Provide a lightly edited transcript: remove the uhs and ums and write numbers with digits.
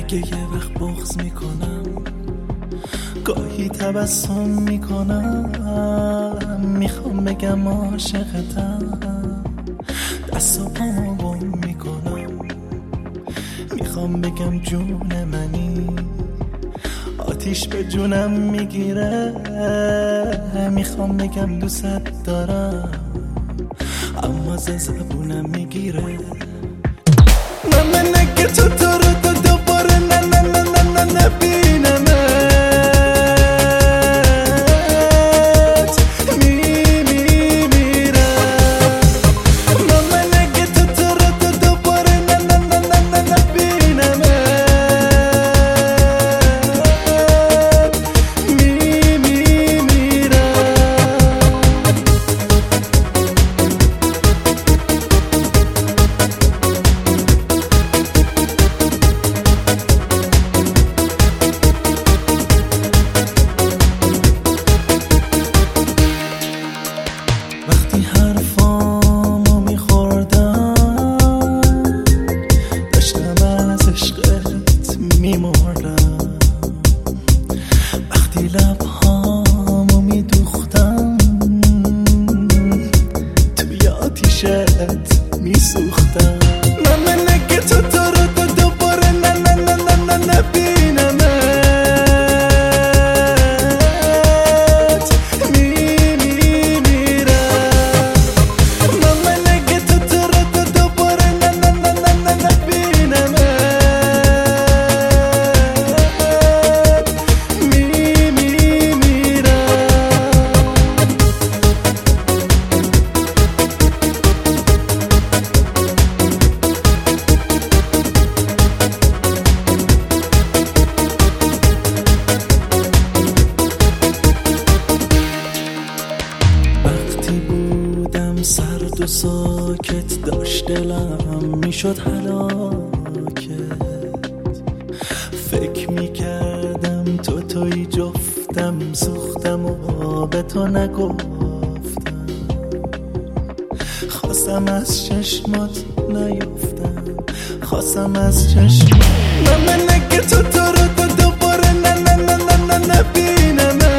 اگه یه وقت بغض میکنم، گاهی تبسم میکنم، میخوام بگم عاشقتم، دست و پامو گم میکنم، میخوام بگم جون منی، آتیش به جونم میگیره، میخوام بگم دوست دارم، اما ز زبونم میگیره. من اگه تو رو دوباره نه نه نه نه نه نبینمت، میمیرم. من اگه تو رو دوباره نه نه نه نه نه نبینمت، میمیرم. وقتی حرفامو میخوردم، داشتم از عشقت میمردم. وقتی لبهامو میدوختم، توی آتیشت میسوختم. من اگه تو رو دوباره نه نه نه نه نه نبینمت، سرد و ساکت داشت دلم میشد هلاکت، فکر میکردم توی جفتم، سوختم و به تو نگفتم، خواستم از چشمات نیفتم، خواستم از چشمات. من اگه تو رو دوباره نه نه نه نه نه نبینمت،